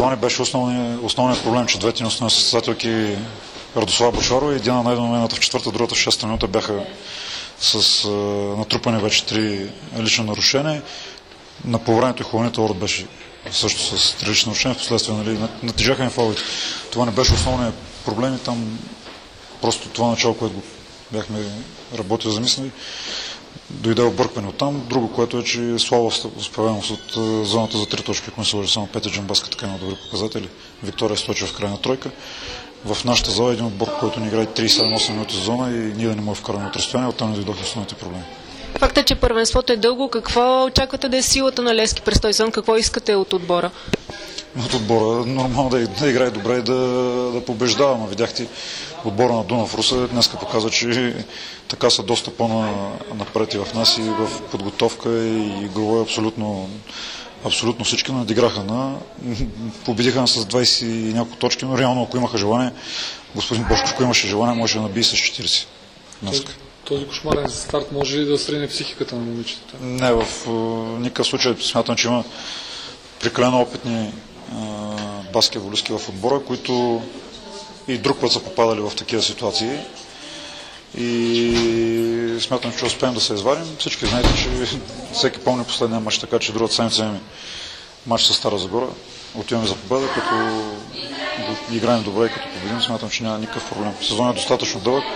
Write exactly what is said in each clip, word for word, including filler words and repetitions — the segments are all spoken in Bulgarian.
това не беше основният, основният проблем, че двете ни основни състезателки Радослава Бъчварова и Диана Найденова едната в четвърта, другата в шеста минута бяха с а, натрупани вече три лични нарушения. На повременето и хубавният орд беше също с три лични нарушения, в последствие нали, натежаха им фаулите. Това не беше основният проблем и там просто това начало, което бяхме работили замислили, дойде объркване от там. Друго, което е, че слаба успеваемост от зоната за три точки, ако не се лъжа, само Петя Джамбаска така има добри показатели. Виктория Стойчева в крайна тройка. В нашата зала е един отбор, който ни играе тридесет и седем осем минути за зона и ние да не можем вкараме от разстояние, оттам не дойдоха основните проблеми. Факт е, че първенството е дълго. Какво очаквате да е силата на Левски през този сезон? Какво искате от отбора? От отбора нормално да, да играе добре и да, да побеждава. Но видяхте отбора на Дунав Русе днеска показва, че така са доста по-напред и в нас и в подготовка и игрово е абсолютно, абсолютно всички надиграха на победиха на с двадесет и няколко точки, но реално ако имаха желание, господин Бошков, ако имаше желание, може да набие с четиридесет днеска. Този кошмарен старт може ли да средне психиката на момичетата? Не, в никакъв случай смятам, че има прекалено опитни баскетболистки в отбора, които и друг път са попадали в такива ситуации. И смятам, че успеем да се извадим. Всички знаете, че всеки помни последния мач, така че другата седмица имаме мач с Стара Загора. Отиваме за победа, като играем добре и като победим. Смятам, че няма никакъв проблем. Сезонът е достатъчно дълъг.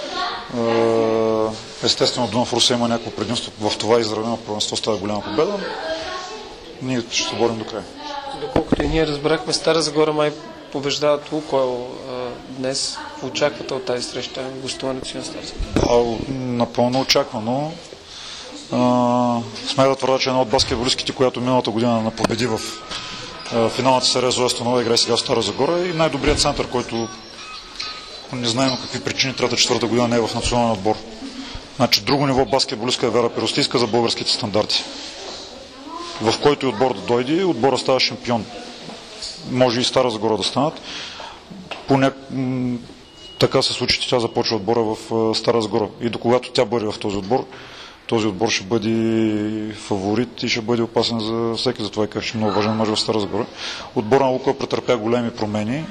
Естествено, Дунав Русе има някакво предимство в това изравнено първенство с тази голяма победа. Ние ще се борим до края. Доколкото и ние разбрахме, Стара Загора май побеждават Лукойл днес. Очаквате от тази среща гостуването си на Стара Загора? Да, напълно очаквано. Смея да твърда, че една от баскетболистките, която миналата година победи в а, финалната серия Зоя Станова, играе сега в Стара Загора и най-добрият център, който не знаем какви причини трета-четвърта година не е в националния отбор. Значи друго ниво баскетболистка е Вера Пиростийска за българските стандарти. В който и отбор да дойде, отбора става шампион. Може и Стара Загора да станат. Поня... Така се случи, че тя започва отбора в Стара Загора. И до когато тя бъде в този отбор, този отбор ще бъде фаворит и ще бъде опасен за всеки. Затова и как ще е много важен мач в Стара Загора. Отбора на Лука претърпя големи промени.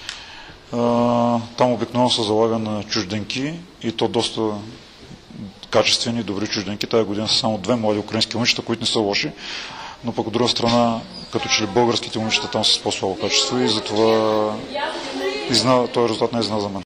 Там обикновено се залага на чужденки и то доста качествени, добри чужденки. Тая година са само две млади украински момичета, които не са лоши, но пък от друга страна, като че ли българските момичета там са с по-слабо качество и затова изна... този резултат не е изненада за мен.